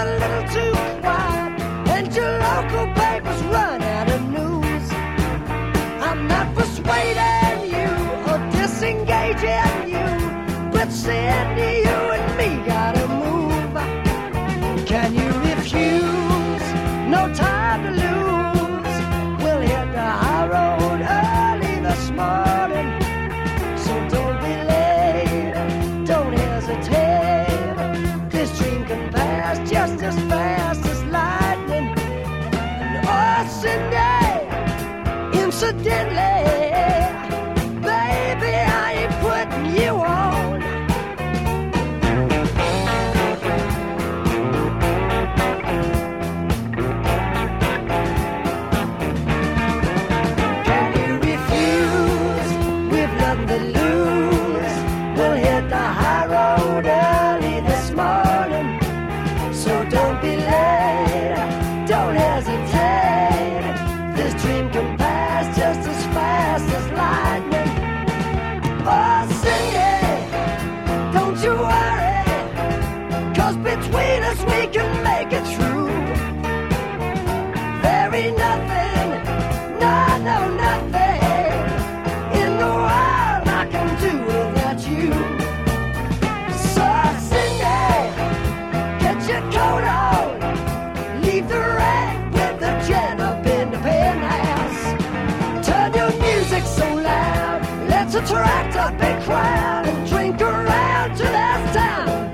a little too quiet, and your local papers run out of news. I'm not persuading you or disengaging you, but Cindy, you and me gotta move. Can you refuse? No time to lose. We'll hit the high road early this morning, so don't be late, don't hesitate. This dream can pass just as fast as lightning. And oh, Cindy, incidentally, baby, I ain't putting you on. Can you refuse? We've nothing to lose. We'll hit the high road early this morning, so don't be late, don't hesitate. This dream can pass just as fast as lightning. Oh, Cindy, don't you worry, 'cause between us we can make it through. There ain't nothing, no, nothing in the world I can do without you. So, Cindy, get your coat on, leave the rack with the gent up in the penthouse. Turn your music so loud, let's attract a big crowd and drink around till there's time